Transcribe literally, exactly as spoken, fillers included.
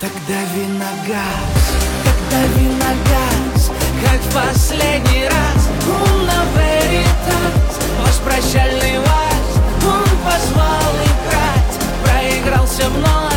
Так дави на газ, так дави на газ, как в последний раз. Una veritas, ваш прощальный вальс, он позвал играть, проигрался вновь.